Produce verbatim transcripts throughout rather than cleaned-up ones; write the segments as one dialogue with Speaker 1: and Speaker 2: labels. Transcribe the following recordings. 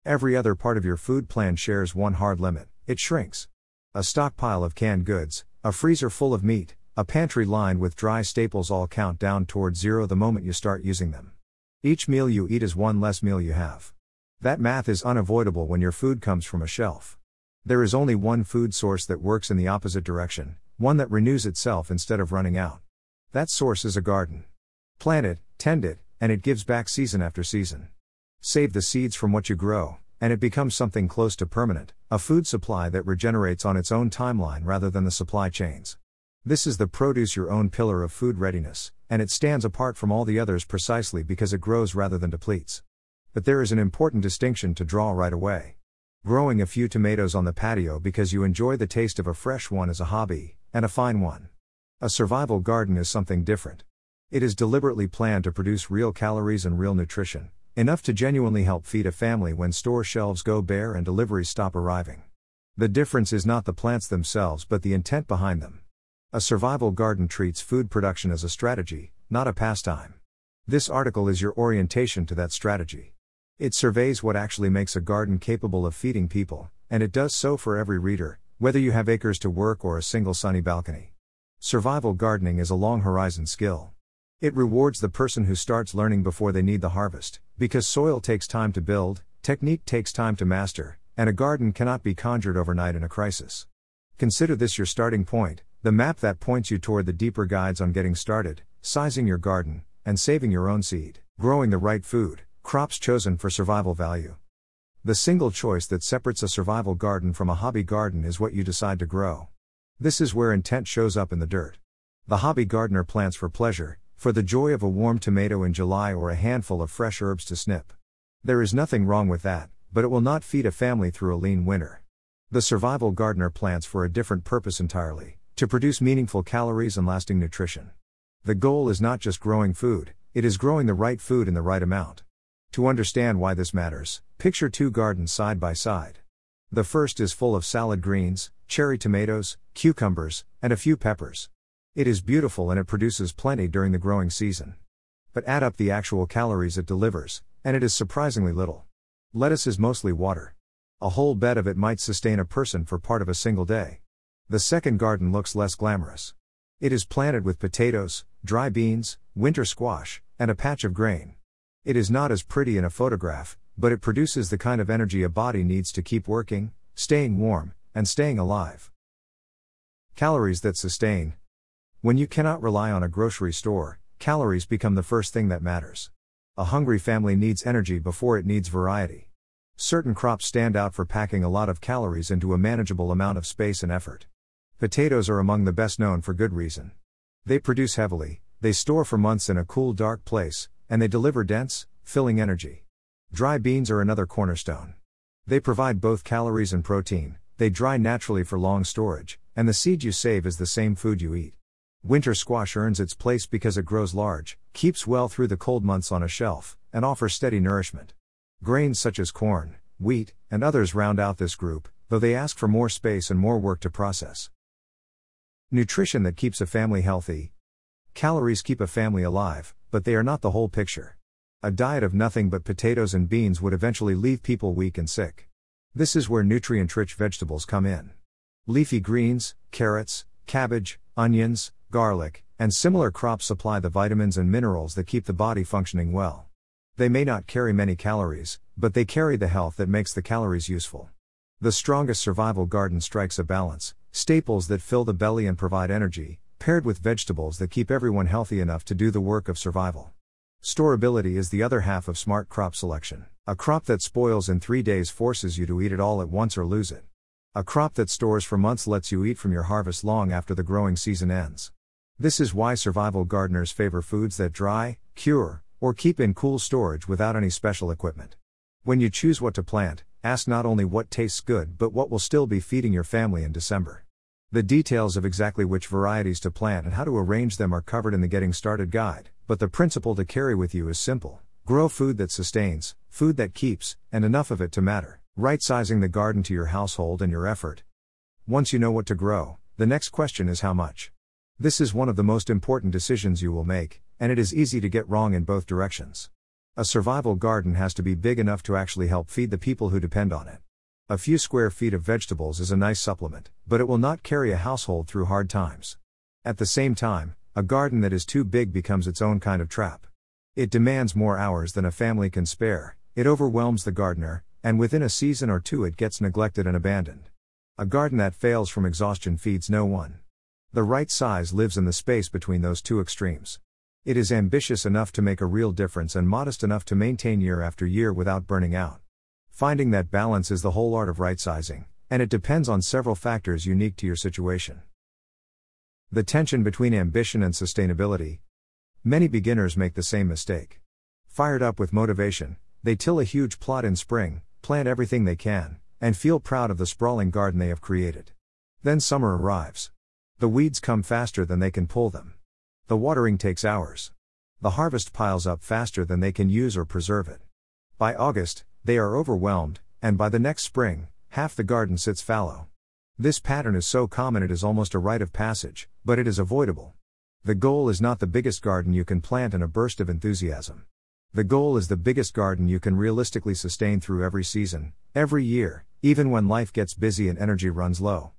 Speaker 1: Every other part of your food plan shares one hard limit: it shrinks. A stockpile of canned goods, a freezer full of meat, a pantry lined with dry staples all count down toward zero the moment you start using them. Each meal you eat is one less meal you have. That math is unavoidable when your food comes from a shelf. There is only one food source that works in the opposite direction, one that renews itself instead of running out. That source is a garden. Plant it, tend it, and it gives back season after season. Save the seeds from what you grow, and it becomes something close to permanent, a food supply that regenerates on its own timeline rather than the supply chains. This is the produce your own pillar of food readiness, and it stands apart from all the others precisely because it grows rather than depletes. But there is an important distinction to draw right away. Growing a few tomatoes on the patio because you enjoy the taste of a fresh one is a hobby, and a fine one. A survival garden is something different. It is deliberately planned to produce real calories and real nutrition, enough to genuinely help feed a family when store shelves go bare and deliveries stop arriving. The difference is not the plants themselves but the intent behind them. A survival garden treats food production as a strategy, not a pastime. This article is your orientation to that strategy. It surveys what actually makes a garden capable of feeding people, and it does so for every reader, whether you have acres to work or a single sunny balcony. Survival gardening is a long-horizon skill. It rewards the person who starts learning before they need the harvest, because soil takes time to build, technique takes time to master, and a garden cannot be conjured overnight in a crisis. Consider this your starting point, the map that points you toward the deeper guides on getting started, sizing your garden, and saving your own seed, growing the right food, crops chosen for survival value. The single choice that separates a survival garden from a hobby garden is what you decide to grow. This is where intent shows up in the dirt. The hobby gardener plants for pleasure, for the joy of a warm tomato in July or a handful of fresh herbs to snip. There is nothing wrong with that, but it will not feed a family through a lean winter. The survival gardener plants for a different purpose entirely, to produce meaningful calories and lasting nutrition. The goal is not just growing food, it is growing the right food in the right amount. To understand why this matters, picture two gardens side by side. The first is full of salad greens, cherry tomatoes, cucumbers, and a few peppers. It is beautiful and it produces plenty during the growing season. But add up the actual calories it delivers, and it is surprisingly little. Lettuce is mostly water. A whole bed of it might sustain a person for part of a single day. The second garden looks less glamorous. It is planted with potatoes, dry beans, winter squash, and a patch of grain. It is not as pretty in a photograph, but it produces the kind of energy a body needs to keep working, staying warm, and staying alive. Calories that sustain. When you cannot rely on a grocery store, calories become the first thing that matters. A hungry family needs energy before it needs variety. Certain crops stand out for packing a lot of calories into a manageable amount of space and effort. Potatoes are among the best known for good reason. They produce heavily, they store for months in a cool, dark place, and they deliver dense, filling energy. Dry beans are another cornerstone. They provide both calories and protein, they dry naturally for long storage, and the seed you save is the same food you eat. Winter squash earns its place because it grows large, keeps well through the cold months on a shelf, and offers steady nourishment. Grains such as corn, wheat, and others round out this group, though they ask for more space and more work to process. Nutrition that keeps a family healthy. Calories keep a family alive, but they are not the whole picture. A diet of nothing but potatoes and beans would eventually leave people weak and sick. This is where nutrient-rich vegetables come in. Leafy greens, carrots, cabbage, onions, garlic, and similar crops supply the vitamins and minerals that keep the body functioning well. They may not carry many calories, but they carry the health that makes the calories useful. The strongest survival garden strikes a balance, staples that fill the belly and provide energy, paired with vegetables that keep everyone healthy enough to do the work of survival. Storability is the other half of smart crop selection. A crop that spoils in three days forces you to eat it all at once or lose it. A crop that stores for months lets you eat from your harvest long after the growing season ends. This is why survival gardeners favor foods that dry, cure, or keep in cool storage without any special equipment. When you choose what to plant, ask not only what tastes good but what will still be feeding your family in December. The details of exactly which varieties to plant and how to arrange them are covered in the Getting Started guide, but the principle to carry with you is simple. Grow food that sustains, food that keeps, and enough of it to matter. Right-sizing the garden to your household and your effort. Once you know what to grow, the next question is how much. This is one of the most important decisions you will make, and it is easy to get wrong in both directions. A survival garden has to be big enough to actually help feed the people who depend on it. A few square feet of vegetables is a nice supplement, but it will not carry a household through hard times. At the same time, a garden that is too big becomes its own kind of trap. It demands more hours than a family can spare, it overwhelms the gardener, and within a season or two it gets neglected and abandoned. A garden that fails from exhaustion feeds no one. The right size lives in the space between those two extremes. It is ambitious enough to make a real difference and modest enough to maintain year after year without burning out. Finding that balance is the whole art of right sizing, and it depends on several factors unique to your situation. The tension between ambition and sustainability. Many beginners make the same mistake. Fired up with motivation, they till a huge plot in spring, plant everything they can, and feel proud of the sprawling garden they have created. Then summer arrives. The weeds come faster than they can pull them. The watering takes hours. The harvest piles up faster than they can use or preserve it. By August, they are overwhelmed, and by the next spring, half the garden sits fallow. This pattern is so common it is almost a rite of passage, but it is avoidable. The goal is not the biggest garden you can plant in a burst of enthusiasm. The goal is the biggest garden you can realistically sustain through every season, every year, even when life gets busy and energy runs low.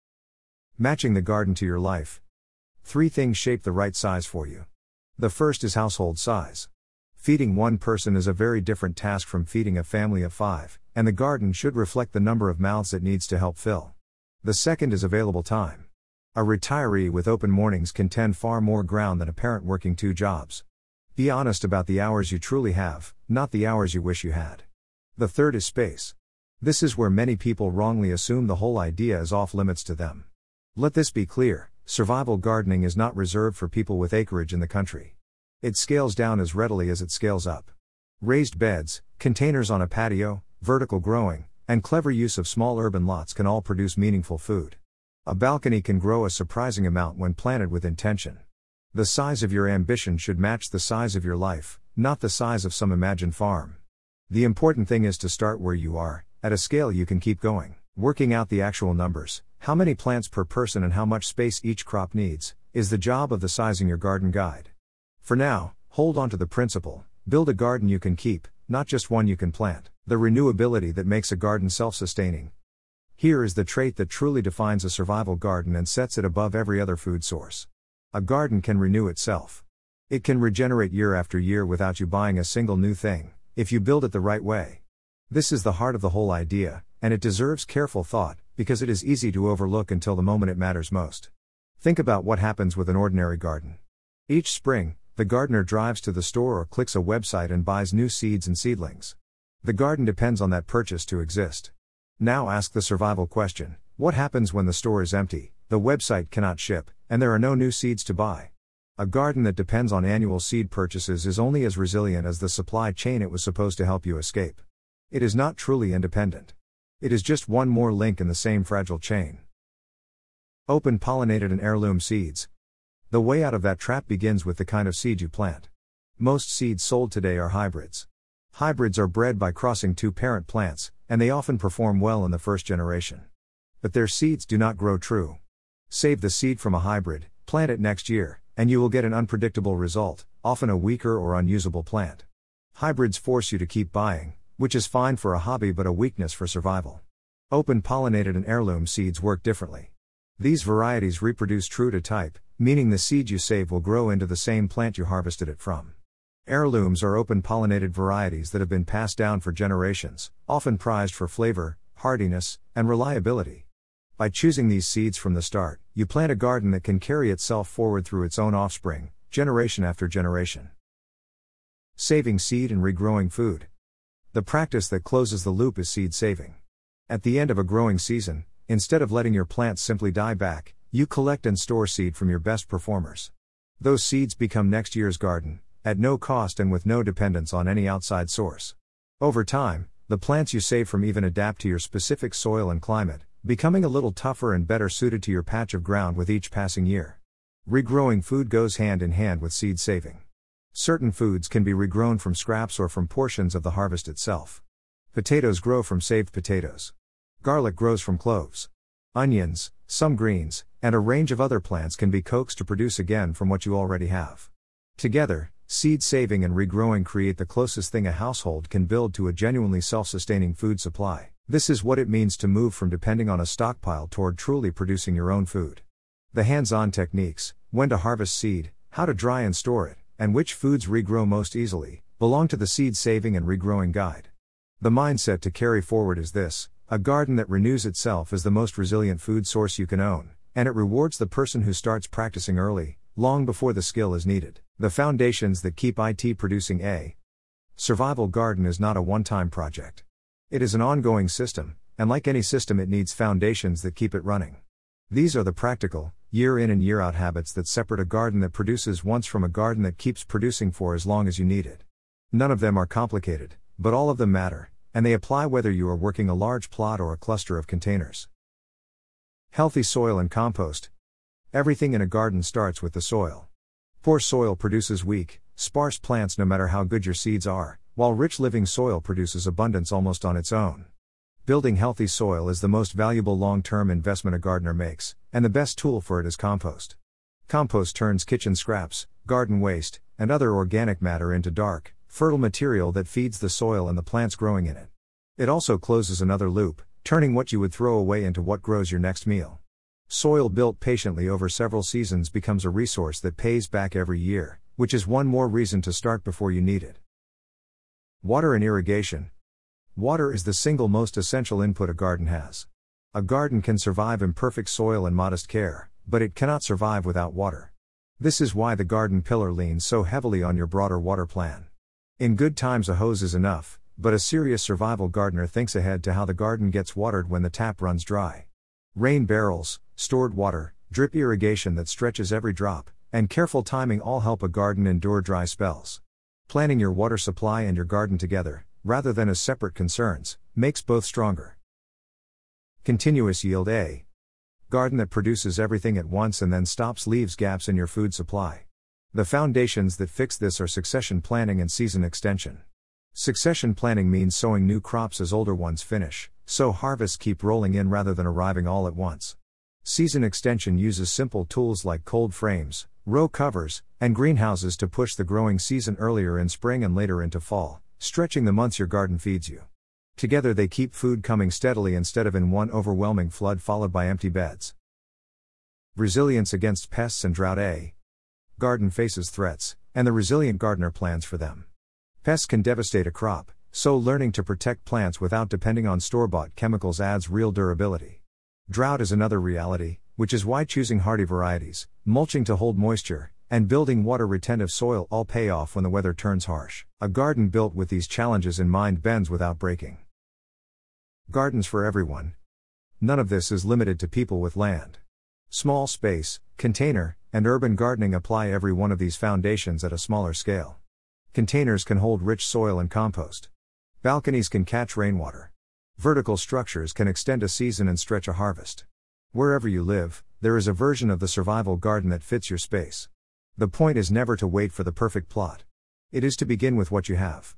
Speaker 1: Matching the garden to your life. Three things shape the right size for you. The first is household size. Feeding one person is a very different task from feeding a family of five, and the garden should reflect the number of mouths it needs to help fill. The second is available time. A retiree with open mornings can tend far more ground than a parent working two jobs. Be honest about the hours you truly have, not the hours you wish you had. The third is space. This is where many people wrongly assume the whole idea is off limits to them. Let this be clear. Survival gardening is not reserved for people with acreage in the country. It scales down as readily as it scales up. Raised beds, containers on a patio, vertical growing, and clever use of small urban lots can all produce meaningful food. A balcony can grow a surprising amount when planted with intention. The size of your ambition should match the size of your life, not the size of some imagined farm. The important thing is to start where you are, at a scale you can keep going. Working out the actual numbers, how many plants per person and how much space each crop needs, is the job of the Sizing Your Garden Guide. For now, hold on to the principle, build a garden you can keep, not just one you can plant, the renewability that makes a garden self-sustaining. Here is the trait that truly defines a survival garden and sets it above every other food source. A garden can renew itself. It can regenerate year after year without you buying a single new thing, if you build it the right way. This is the heart of the whole idea, and it deserves careful thought, because it is easy to overlook until the moment it matters most. Think about what happens with an ordinary garden. Each spring, the gardener drives to the store or clicks a website and buys new seeds and seedlings. The garden depends on that purchase to exist. Now ask the survival question: what happens when the store is empty, the website cannot ship, and there are no new seeds to buy? A garden that depends on annual seed purchases is only as resilient as the supply chain it was supposed to help you escape. It is not truly independent. It is just one more link in the same fragile chain. Open-pollinated and heirloom seeds. The way out of that trap begins with the kind of seed you plant. Most seeds sold today are hybrids. Hybrids are bred by crossing two parent plants, and they often perform well in the first generation. But their seeds do not grow true. Save the seed from a hybrid, plant it next year, and you will get an unpredictable result, often a weaker or unusable plant. Hybrids force you to keep buying, which is fine for a hobby but a weakness for survival. Open-pollinated and heirloom seeds work differently. These varieties reproduce true to type, meaning the seed you save will grow into the same plant you harvested it from. Heirlooms are open-pollinated varieties that have been passed down for generations, often prized for flavor, hardiness, and reliability. By choosing these seeds from the start, you plant a garden that can carry itself forward through its own offspring, generation after generation. Saving seed and regrowing food. The practice that closes the loop is seed saving. At the end of a growing season, instead of letting your plants simply die back, you collect and store seed from your best performers. Those seeds become next year's garden, at no cost and with no dependence on any outside source. Over time, the plants you save from even adapt to your specific soil and climate, becoming a little tougher and better suited to your patch of ground with each passing year. Regrowing food goes hand in hand with seed saving. Certain foods can be regrown from scraps or from portions of the harvest itself. Potatoes grow from saved potatoes. Garlic grows from cloves. Onions, some greens, and a range of other plants can be coaxed to produce again from what you already have. Together, seed saving and regrowing create the closest thing a household can build to a genuinely self-sustaining food supply. This is what it means to move from depending on a stockpile toward truly producing your own food. The hands-on techniques, when to harvest seed, how to dry and store it, and which foods regrow most easily, belong to the Seed Saving and Regrowing Guide. The mindset to carry forward is this: a garden that renews itself is the most resilient food source you can own, and it rewards the person who starts practicing early, long before the skill is needed. The foundations that keep it producing. A survival garden is not a one-time project. It is an ongoing system, and like any system, it needs foundations that keep it running. These are the practical, year in and year out habits that separate a garden that produces once from a garden that keeps producing for as long as you need it. None of them are complicated, but all of them matter, and they apply whether you are working a large plot or a cluster of containers. Healthy soil and compost. Everything in a garden starts with the soil. Poor soil produces weak, sparse plants no matter how good your seeds are, while rich living soil produces abundance almost on its own. Building healthy soil is the most valuable long-term investment a gardener makes, and the best tool for it is compost. Compost turns kitchen scraps, garden waste, and other organic matter into dark, fertile material that feeds the soil and the plants growing in it. It also closes another loop, turning what you would throw away into what grows your next meal. Soil built patiently over several seasons becomes a resource that pays back every year, which is one more reason to start before you need it. Water and irrigation. Water is the single most essential input a garden has. A garden can survive imperfect soil and modest care, but it cannot survive without water. This is why the garden pillar leans so heavily on your broader water plan. In good times a hose is enough, but a serious survival gardener thinks ahead to how the garden gets watered when the tap runs dry. Rain barrels, stored water, drip irrigation that stretches every drop, and careful timing all help a garden endure dry spells. Planning your water supply and your garden together, rather than as separate concerns, makes both stronger. Continuous yield. A garden that produces everything at once and then stops leaves gaps in your food supply. The foundations that fix this are succession planning and season extension. Succession planning means sowing new crops as older ones finish, so harvests keep rolling in rather than arriving all at once. Season extension uses simple tools like cold frames, row covers, and greenhouses to push the growing season earlier in spring and later into fall, stretching the months your garden feeds you. Together they keep food coming steadily instead of in one overwhelming flood followed by empty beds. Resilience against pests and drought. A garden faces threats, and the resilient gardener plans for them. Pests can devastate a crop, so learning to protect plants without depending on store-bought chemicals adds real durability. Drought is another reality, which is why choosing hardy varieties, mulching to hold moisture, and building water-retentive soil all pay off when the weather turns harsh. A garden built with these challenges in mind bends without breaking. Gardens for everyone. None of this is limited to people with land. Small space, container, and urban gardening apply every one of these foundations at a smaller scale. Containers can hold rich soil and compost. Balconies can catch rainwater. Vertical structures can extend a season and stretch a harvest. Wherever you live, there is a version of the survival garden that fits your space. The point is never to wait for the perfect plot. It is to begin with what you have.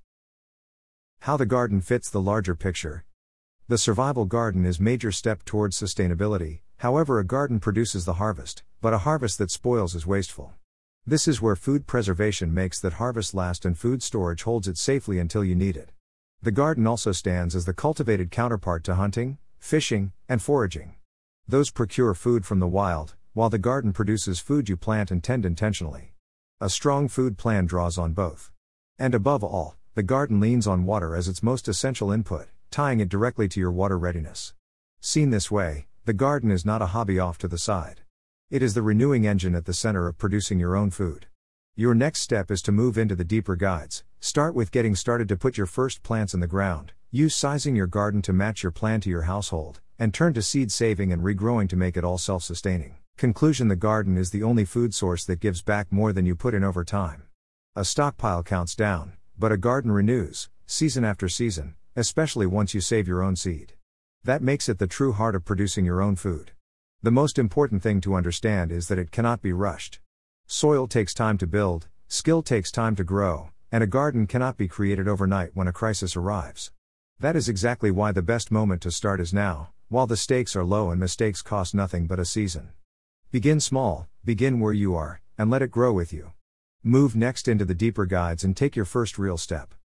Speaker 1: How the garden fits the larger picture. The survival garden is a major step towards sustainability. However, a garden produces the harvest, but a harvest that spoils is wasteful. This is where food preservation makes that harvest last and food storage holds it safely until you need it. The garden also stands as the cultivated counterpart to hunting, fishing, and foraging. Those procure food from the wild, while the garden produces food you plant and tend intentionally. A strong food plan draws on both. And above all, the garden leans on water as its most essential input, tying it directly to your water readiness. Seen this way, the garden is not a hobby off to the side. It is the renewing engine at the center of producing your own food. Your next step is to move into the deeper guides. Start with getting started to put your first plants in the ground, use sizing your garden to match your plan to your household, and turn to seed saving and regrowing to make it all self-sustaining. Conclusion: the garden is the only food source that gives back more than you put in over time. A stockpile counts down, but a garden renews, season after season, especially once you save your own seed. That makes it the true heart of producing your own food. The most important thing to understand is that it cannot be rushed. Soil takes time to build, skill takes time to grow, and a garden cannot be created overnight when a crisis arrives. That is exactly why the best moment to start is now, while the stakes are low and mistakes cost nothing but a season. Begin small, begin where you are, and let it grow with you. Move next into the deeper guides and take your first real step.